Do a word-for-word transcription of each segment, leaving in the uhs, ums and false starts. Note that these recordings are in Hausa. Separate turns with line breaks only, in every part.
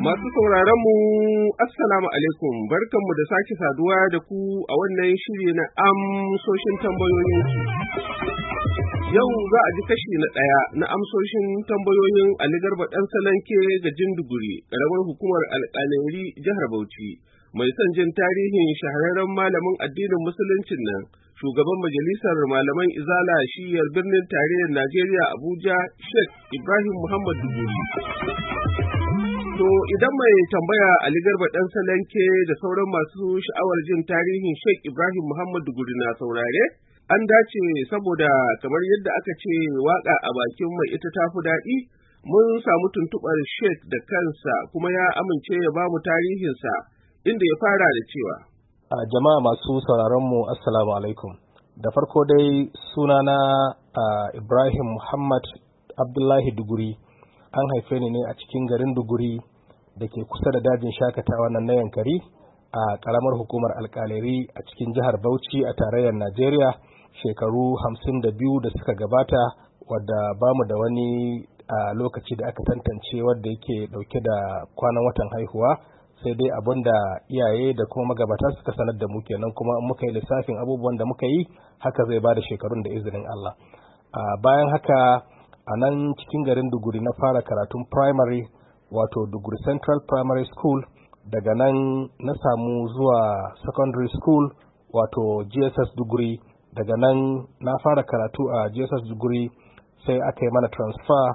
Masu sauraron mu assalamu alaikum, barkanmu da sake saduwa da ku a wannan shiri na amsoshin tambayoyinku. Yau za a ji kashi na ɗaya na amsoshin tambayoyin Ali Garba ɗan Salanke ga Jinduguri, ƙaramar hukumar alƙaleri jihar Bauchi. Mai son jin tarihin shahararren malamin addinin musuluncin nan, shugaban majalisar malaman Izala shiyar birnin tarayyar Najeriya Abuja, Sheikh Ibrahim Muhammad Duguri. To idan mai tambaya Ali Garba ɗan Salanke da sauran masu sha'awar jin tarihin Sheikh Ibrahim Muhammad Duguri na saurare, an dace saboda kamar yadda aka ce waka a bakin mai ita tafi daɗi, mun samu tuntuɓar Sheikh da kansa kuma ya amince ya bamu tarihinsa, inda ya fara da cewa.
A jama'a masu sauraron mu assalamu alaikum. Da farko dai sunana Ibrahim Muhammad Abdullahi Duguri. An haife ni ne a cikin garin Duguri da ke kusa da dajin shakatawa nan na Yankari a ƙaramar hukumar alƙaleri a cikin jihar Bauchi a tarayyar Najeriya shekaru hamsin da biyu da suka gabata, wadda bamu da wani a lokaci da aka tantance wadda yake ɗauke da kwanan watan haihuwa, sai dai abin da iyaye da kuma magabata suka sanar da mu kenan, kuma muka yi lissafin abubuwan da muka yi haka zai ba da shekarun da izinin Allah. Bayan haka a nan cikin garin Duguri na fara karatun primary, wato Duguri Central Primary School. Daga nan na samu zuwa secondary school, wato G S S Duguri. Daga nan na fara karatu a G S S Duguri, sai aka yi mana transfer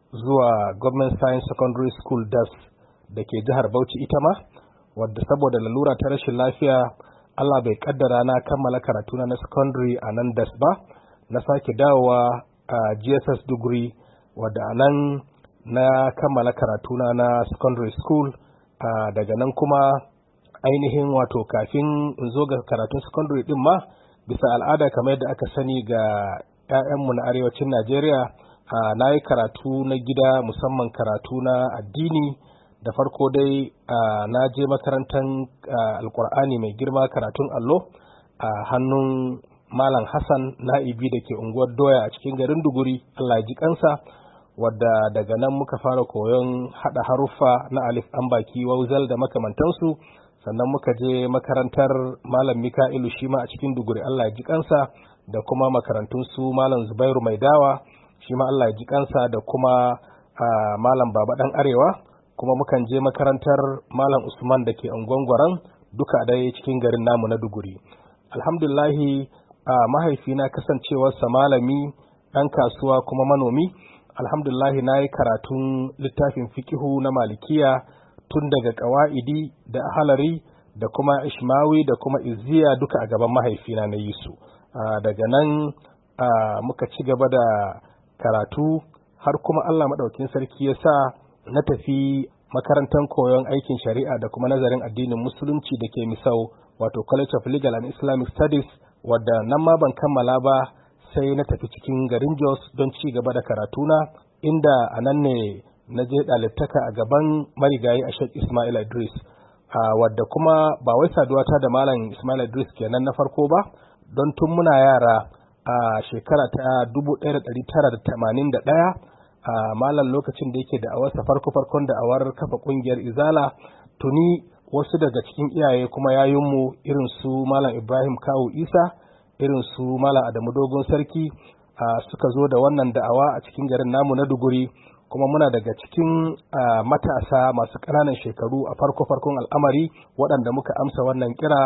zuwa Government Science Secondary School D A S da ke jihar Bauchi ita ma, wadda saboda lalura ta rashin lafiya Allah bai kaddara na kammala karatuna na secondary a nan D A S ba. Na sake dawowa a G S S Duguri, wadda a nan na kammala karatuna na secondary school. Uh, daga nan kuma ainihin wato kafin in zo ga karatun secondary din ma, bisa al'ada kamar yadda aka sani ga 'ya'yanmu na arewacin Najeriya, uh, na yi karatu na gida, musamman karatu na addini. Da farko dai uh, na je makarantar uh, alkur'ani mai girma, karatun allo a uh, hannun Malam Hassan Na'ibi da ke unguwar Doya a cikin garin Duguri, Allah ji kansa, wadda daga nan muka fara koyon hada haruffa na alif an baki wauzal da makamantansu. Sannan muka je makarantar Malam Mika'ilu shi ma a cikin Duguri, Allah ji kansa, da kuma makarantun su Malam Zubairu Mai Dawa shi ma Allah ji kansa, da kuma uh, Malam Baba Dan Arewa. Kuma mukan je makarantar Malam Usman da ke Ungwangwaran, duka dai cikin garin namu na Duguri. Alhamdulillahi, uh, mahaifina kasancewarsa malami, ɗan kasuwa kuma manomi. Alhamdulillahi na yi karatun littafin fikihu na malikiya tun daga ƙawa'idi da ahalari da kuma ishmawi da kuma izziya duka a gaban mahaifina na yi su. Uh, daga nan uh, muka ci gaba da karatu har kuma Allah maɗaukin sarki ya sa na tafi makarantar koyon aikin shari'a da kuma nazarin addinin musulunci da ke Misau, wato College of Legal and Islamic Studies, wadda nan ma ban kammala ba sai na tafi cikin garin Jos don ci gaba da karatuna, inda a nan ne na je ɗalibtaka a gaban marigayi a Sheikh Ismail Idris, uh, wadda kuma ba wai saduwata da Malam Ismail Idris kenan na farko ba, don tun muna yara a uh, shekara ta dubu ɗaya da ɗari tara da tamanin da ɗaya, uh, Malam lokacin da yake da'awarsa farko-farkon da'awar kafa ƙungiyar Izala, tuni wasu daga cikin iyaye kuma yayinmu irin su Malam Ibrahim Kawu Isa, irin su Malam Adamu Dogon Sarki uh, suka zo da wannan da'awa a cikin garin namu na Duguri, kuma muna daga cikin uh, matasa masu ƙananan shekaru a farko-farkon al'amari waɗanda muka amsa wannan kira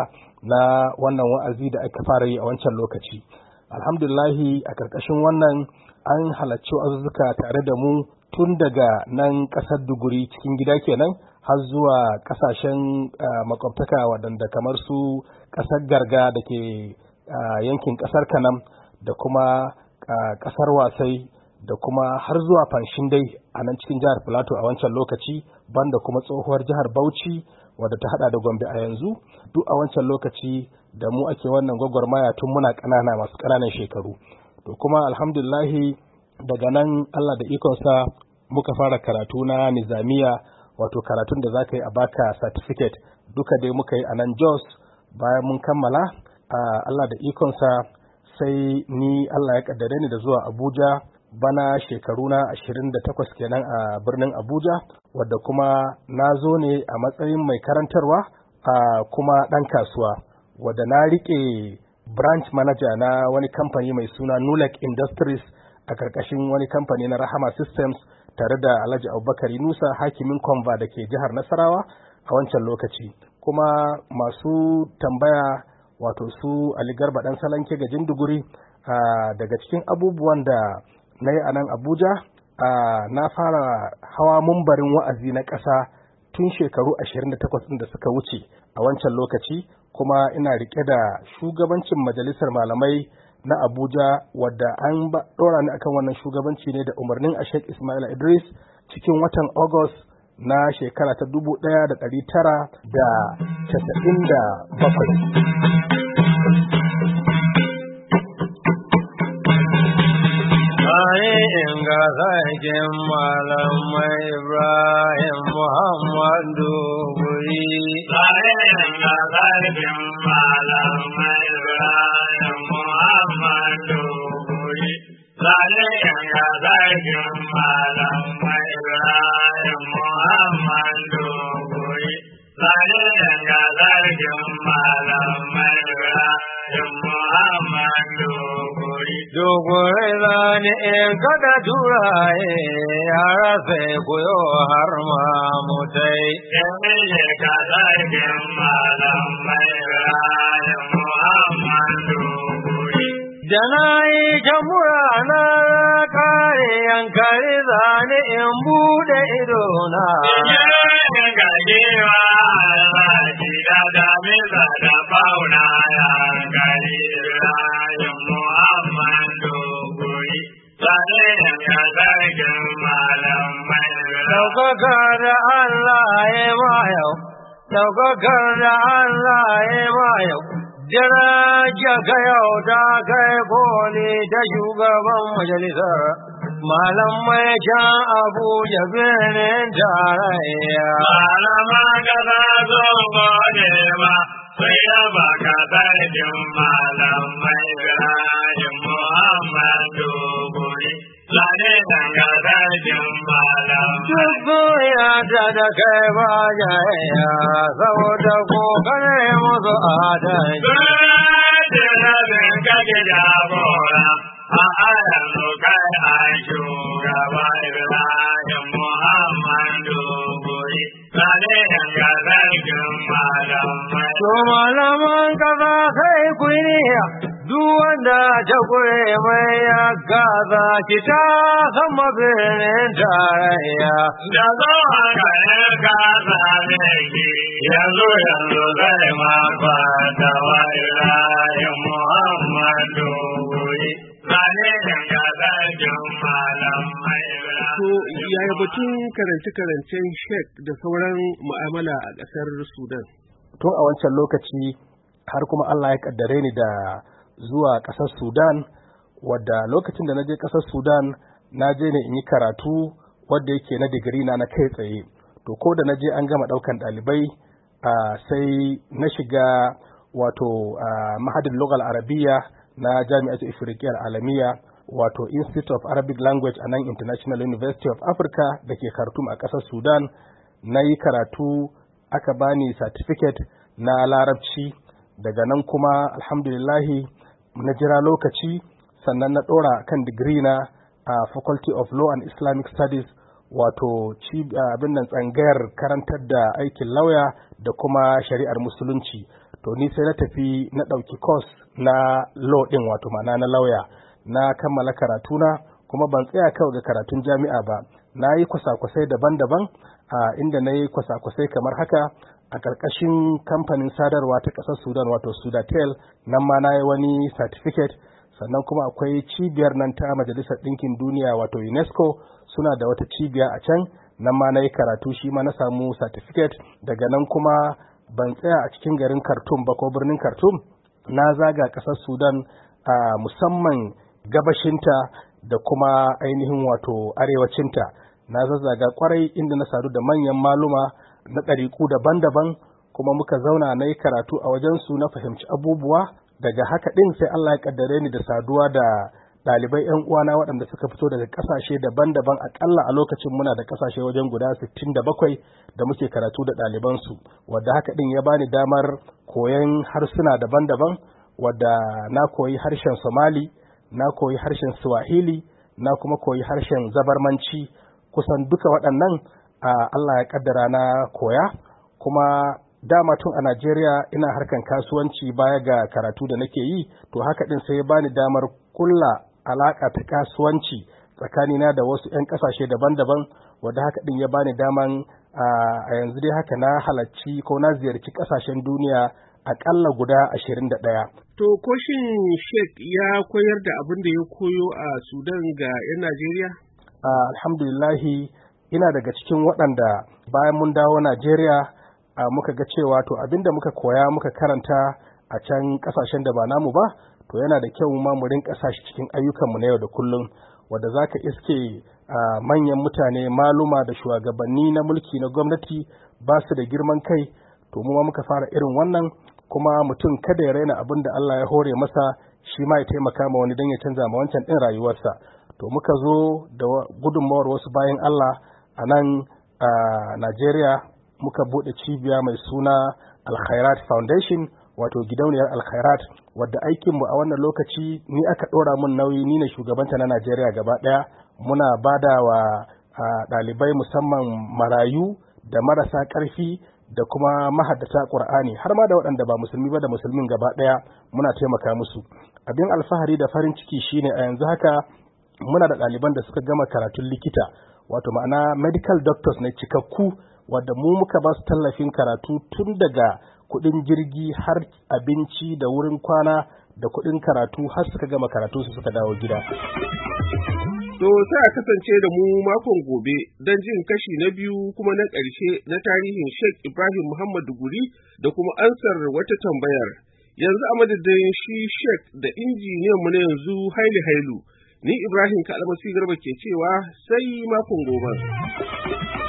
na wannan wa'azi da aka fara yi a wancan lokaci. Alhamdulillahi, a ƙarƙashin wannan an halarci wa'azuzzuka tare da mu tun daga nan ƙasar Duguri cikin gida kenan har zuwa ƙasashen uh, makwabtaka waɗanda kamar su ƙasar Garga da ke Uh, yankin kasar Kanam, da kuma uh, kasar Wasai, da kuma har zuwa Fanshin dai a nan cikin jihar Filato a wancan lokaci, banda kuma tsohuwar jihar Bauchi wadda ta hada da Gombe a yanzu. Duk a wancan lokaci da mu ake wannan gwagwarmaya tun muna ƙanana, masu ƙananan shekaru. To kuma alhamdulillahi, daga nan Allah da ikonsa muka fara karatu na nizamiya, wato karatun da za ka yi a baka certificate, duka dai muka yi a nan Jos. Bayan mun kammala, Uh, Allah da ikonsa sai ni Allah ya kaddare ni da zuwa Abuja bana shekaru na ashirin da takwas kenan a birnin Abuja, wadda kuma na zo ne a matsayin mai karantarwa a kuma ɗan kasuwa, wadda na riƙe branch manager na wani kamfani mai suna Nulek Industries a ƙarƙashin wani kamfani na Rahama Systems tare da Alhaji Abubakar Nusa hakimin Konva da ke jihar Nasarawa a wancan lokaci. Kuma masu tambaya wato su Ali Garba ɗan Salanke gajin Duguri, daga cikin abubuwan da na yi a nan Abuja, na fara hawa mumbarin wa'azi na ƙasa tun shekaru ashirin da takwas ɗin da suka wuce a wancan lokaci, kuma ina riƙe da shugabancin majalisar malamai na Abuja, wadda an ɗora ni akan wannan shugabanci ne da umarnin a Sheikh Ismail Idris cikin watan August na shekara ta dubu ɗaya da ɗari tara da casa'in da bakwai.
Inga sarkin malamai Ibrahim Muhammadu Guri. Inga sarkin malamai Ibrahim Muhammadu Guri. Inga sarkin malamai Ibrahim Muhammadu Guri. Inga sarkin malamai Ibrahim Muhammadu Guri. Dogore zane in kada turaye yara sai koyo har ma mutai. Emile ka zargin malamai Ibrahim Muhammadu Guri. Da na yi jamura na kare yankari zane in bude idona. Yin gajewa alhaji da damisa da fauna yankari Ibrahim Muhammadu Guri. Zane ya zargin malamai Daukakar da Allah ya mayau, daukakar da Allah ya mayau. Jiragen ka yau ta kai koli ta shugaban majalisar malamai can Abuja birnin tarayya. Malama ka za zo gode ma sai ya baka sarkin malamai Ibrahim Muhammadu Guri. Zane danga sarkin malam. Duk ya ta da kai ba jaya saboda kokarin musu adalci. Jirabin kake jagora a yanzu kai a shugaba Ibrahim Muhammadu Guri. Zane danga sarkin malamai. To malaman kaza sai ku yi duk wanda ta kure mai ya gaza ki ta san mabirin tarayya. Da zo haka ne gaza ne ki yanzu yanzu zai ma kwata wa Ibrahim Muhammadu Guri. Zane danga zargin malamai Ibrahim.
To yaya batun karance-karancen Sheikh da sauran mu'amala a ƙasar Sudan?
Tun a wancan lokaci har kuma Allah ya kaddare ni da zuwa ƙasar Sudan, wadda lokacin da na je ƙasar Sudan na je ne in yi karatu wadda yake na digiri na na kai tsaye. To ko da na je an gama ɗaukan ɗalibai sai na shiga wato mahadin lugal arabiya na jami'ar Ifriqiyya alamiya, wato Institute of Arabic Language a nan International University of Africa da ke Khartoum a ƙasar Sudan. Na yi karatu, aka bani certificate na larabci. Daga nan kuma alhamdulillahi na jira lokaci, sannan na ɗora kan digiri na a Faculty of Law and Islamic Studies, wato abin nan tsangayar karantar da aikin lauya da kuma shari'ar musulunci. To ni sai na tafi na ɗauki course na law ɗin, wato ma'ana na lauya. Na kammala karatuna kuma ban tsaya kawai ga karatun jami'a ba, na yi kwasa-kwasai daban-daban a inda na yi kwasa-kwasai kamar haka a ƙarƙashin kamfanin sadarwa ta ƙasar Sudan wato Sudatel, nan ma na yi wani certificate. Sannan kuma akwai cibiyar nan ta Majalisar Ɗinkin Duniya wato UNESCO, suna da wata cibiya a can, nan ma na yi karatu shi ma na samu certificate. Daga nan kuma ban tsaya a cikin garin Khartoum ba ko birnin Khartoum, na zaga ƙasar Sudan a musamman gabashinta da kuma ainihin wato arewacinta. Na zazzaga kwarai inda na sadu da manyan maluma na ɗariƙu daban-daban, kuma muka zauna na yi karatu a wajensu, na fahimci abubuwa. Daga haka ɗin sai Allah ya ƙaddare ni da saduwa da ɗalibai 'yan uwana waɗanda suka fito daga ƙasashe daban-daban, aƙalla a lokacin muna da ƙasashe wajen guda sittin da bakwai da muke karatu da ɗalibansu, wadda haka ɗin ya bani damar koyon harsuna daban-daban, wadda na koyi harshen Somali, na koyi harshen Swahili, na kuma koyi harshen Zabarmanci. Kusan duka waɗannan Allah ya ƙaddara na koya, kuma dama tun a Najeriya ina harkan kasuwanci baya ga karatu da nake yi, to haka ɗin sai ya bani damar kulla alaƙa ta kasuwanci tsakanina da wasu 'yan ƙasashe daban-daban, wadda haka ɗin ya bani daman a yanzu dai haka na halarci ko na ziyarci ƙasashen duniya aƙalla guda ashirin da ɗaya.
To ko shin Sheikh ya koyar da abin da ya koyo a Sudan ga 'yan Najeriya?
Alhamdulillahi, ina daga cikin waɗanda bayan mun dawo Najeriya muka ga cewa to abin da muka koya muka karanta a can ƙasashen da ba namu ba, to yana da kyau ma mu rinka sa shi cikin ayyukanmu na yau da kullum, wadda za ka iske manyan mutane, maluma da shugabanni na mulki na gwamnati ba su da girman kai, to mu ma muka fara irin wannan, kuma mutum kada ya raina abin da Allah ya hore masa, shi ma ya taimaka ma wani don ya canza ma wancan ɗin rayuwarsa. To muka zo da gudunmawar wasu bayan Allah a nan a Najeriya, muka buɗe cibiya mai suna Al-Khairat Foundation, wato gidauniyar Al-Khairat, wadda aikinmu a wannan lokaci ni aka ɗora mun nauyi, ni ne shugabanta na Najeriya gaba ɗaya. Muna bada wa ɗalibai musamman marayu da marasa ƙarfi da kuma mahaddata Ƙur'ani, har ma da waɗanda ba musulmi ba da musulmin gaba ɗaya muna taimaka musu. Abin alfahari da farin ciki shine a yanzu haka muna da ɗaliban da suka gama karatun likita, wato ma'ana medical doctors ne cikakku, wadda mu muka ba su tallafin karatu tun daga kuɗin jirgi har abinci da wurin kwana da kuɗin karatu har suka gama karatu su suka dawo gida.
To sai a kasance da mu makon gobe don jin kashi na biyu kuma na ƙarshe na tarihin Sheikh Ibrahim Muhammad Duguri da kuma ansar wata tambayar. Yanzu a madadin shi Sheikh da injiniyan mu na yanzu Haili Hailu, ni Ibrahim Kalmasi Garba ke cewa sai makon gobe.